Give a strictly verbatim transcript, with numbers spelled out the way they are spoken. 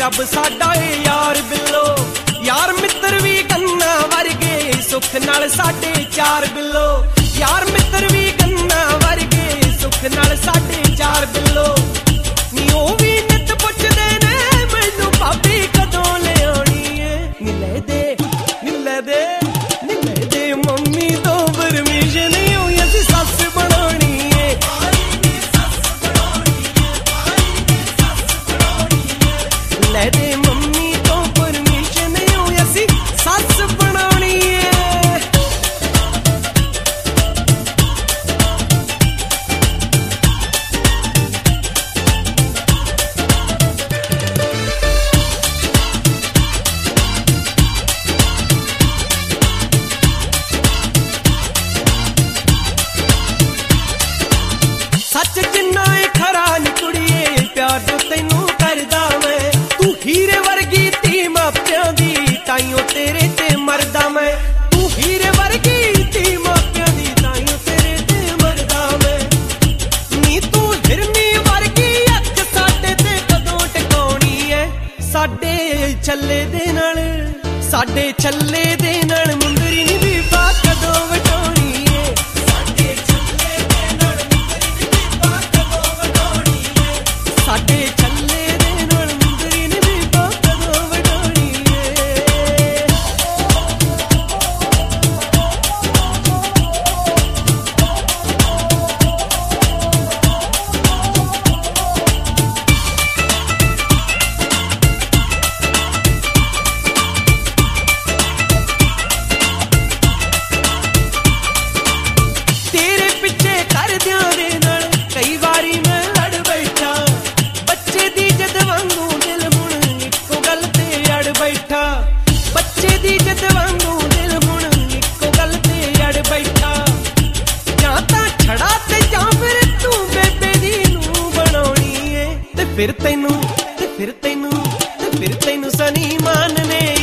रब साडा ए यार बिल्लो। यार मित्र भी गन्ना वर्गे सुख नाल साडे चार बिल्लो। यार मित्र भी गन्ना वर्गे सुख नाल साडे चार बिल्लो। नी ओ भी नित पुछदे ने मैनू भाभी कदों ले आउणी है। नी ले दे नी ले दे नी ले दे मम्मी तो परमिशन होई असीं सस बनाउणी है। ले दे मम्मी तो परमिशन होई असीं सस बनाउणी है। सच जिन्ना ए खरा नी कुड़िए प्यार जो तैनू करदा मैं। तू हीरे वर्गी धी मापियां दी ताइयों तेरे ते मरदा मैं। तू हीरे वर्गी धी मापियां दी ताइयों तेरे ते मरदा मैं। नी तू हिरनी वर्गी अख साडे ते कदों टिकाउणी है। साडे छल्ले दे नाल साडे छल्ले दे नाल मुंदरी नी बीबा कदों वटाउणी है। साडे छल्ले दे नाल मुंदरी नी बीबा कदों वटाउणी है। साडे छल्ले दे नाल मुंदरी नी बीबा कदों वटाउणी है। तेरे पिछे करदियां दे नाल कई वारी मैं लड़ बैठा। बच्चे दी जद वांगू दिल हुण इक्को गल ते अड़ बैठा। बच्चे दी जद वांगू दिल हुण इक्को गल ते अड़ बैठा। जां तां छड़ा ते जां फिर तू बेबे दी नूं बनाउणी है। ते फिर तैनू ते फिर तैनू ते फिर तैनू सनी मानने